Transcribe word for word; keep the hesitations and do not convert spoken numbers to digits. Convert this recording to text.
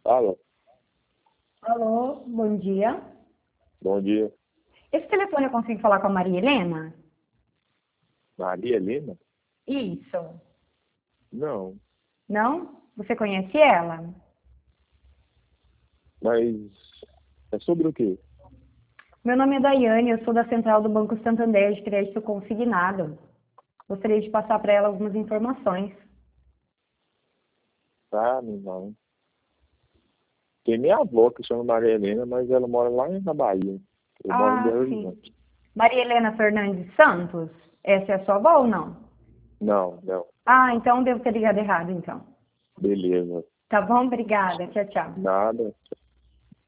Fala, Alô, bom dia. bom dia. Esse telefone eu consigo falar com a Maria Helena? Maria Helena? Isso. Não, Não? Você conhece ela? mas é sobre o quê? Meu nome é Daiane, eu sou da Central do Banco Santander de Crédito Consignado. Gostaria de passar para ela algumas informações. Ah, não. Tem minha avó que chama Maria Helena, mas ela mora lá na Bahia. Eu moro em Ah, Belo sim. Horizonte. Maria Helena Fernandes Santos? Essa é a sua avó ou não? Não, não. Ah, então devo ter ligado errado, então. Beleza. Tá bom? Obrigada. Tchau, tchau. Nada.